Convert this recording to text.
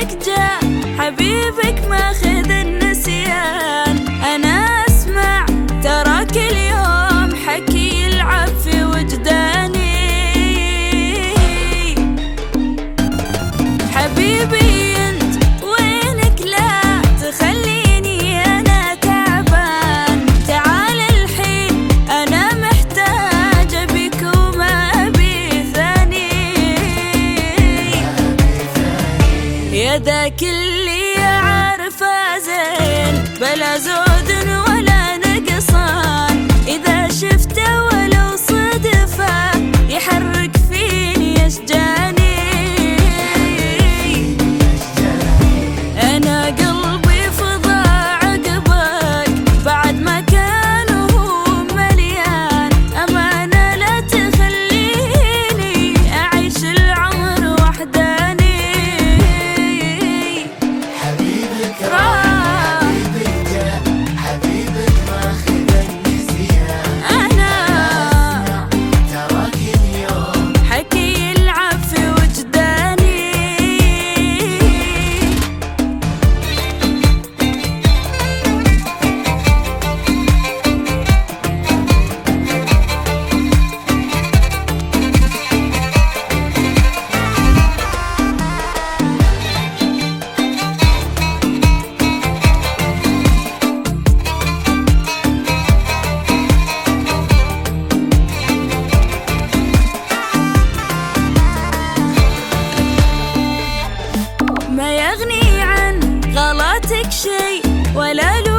وينك جاء حبيبك ماخذ النسيان. أنا أسمع ترى كل يوم حكي يلعب في وجداني. حبيبي انت وينك لا تخليني انا تعبان. تعال الحين انا محتاجة بك وما ابي ثاني. يا ذاك اللي عارفه زين بلا زود ولا نقصان. اذا شفته ولو صدفه يحرك فيني اشجاني. ما يغني عن غلطك شيء ولا